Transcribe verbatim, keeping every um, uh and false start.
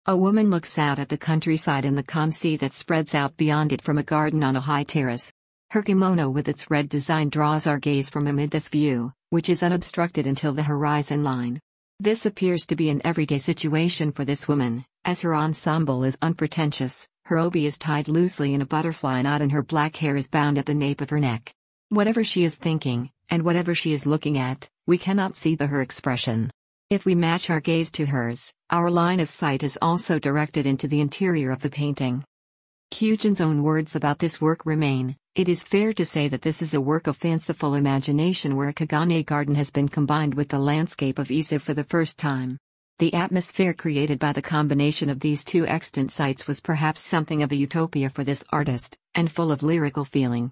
A woman looks out at the countryside and the calm sea that spreads out beyond it from a garden on a high terrace. Her kimono with its red design draws our gaze from amid this view, which is unobstructed until the horizon line. This appears to be an everyday situation for this woman, as her ensemble is unpretentious, her obi is tied loosely in a butterfly knot and her black hair is bound at the nape of her neck. Whatever she is thinking, and whatever she is looking at, we cannot see the her expression. If we match our gaze to hers, our line of sight is also directed into the interior of the painting. Kyujin's own words about this work remain: "It is fair to say that this is a work of fanciful imagination where a Kagane garden has been combined with the landscape of Ise for the first time." The atmosphere created by the combination of these two extant sites was perhaps something of a utopia for this artist, and full of lyrical feeling.